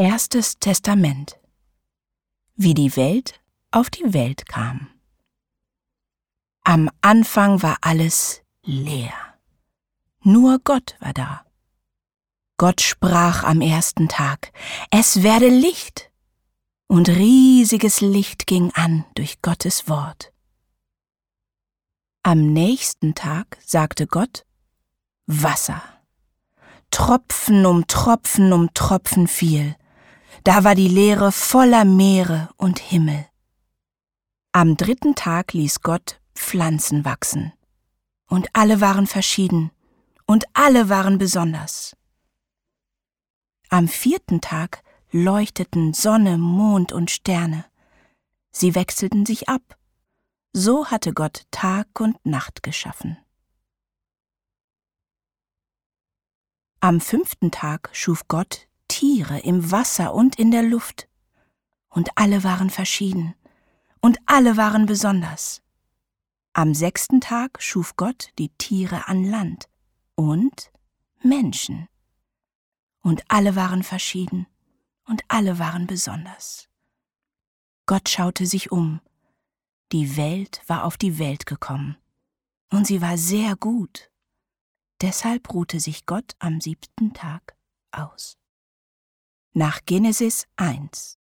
Erstes Testament. Wie die Welt auf die Welt kam. Am Anfang war alles leer. Nur Gott war da. Gott sprach am ersten Tag: Es werde Licht. Und riesiges Licht ging an durch Gottes Wort. Am nächsten Tag sagte Gott: Wasser. Tropfen um Tropfen um Tropfen fiel. Da war die Leere voller Meere und Himmel. Am dritten Tag ließ Gott Pflanzen wachsen. Und alle waren verschieden und alle waren besonders. Am vierten Tag leuchteten Sonne, Mond und Sterne. Sie wechselten sich ab. So hatte Gott Tag und Nacht geschaffen. Am fünften Tag schuf Gott Tiere im Wasser und in der Luft. Und alle waren verschieden und alle waren besonders. Am sechsten Tag schuf Gott die Tiere an Land und Menschen. Und alle waren verschieden und alle waren besonders. Gott schaute sich um. Die Welt war auf die Welt gekommen. Und sie war sehr gut. Deshalb ruhte sich Gott am siebten Tag aus. Nach Genesis 1.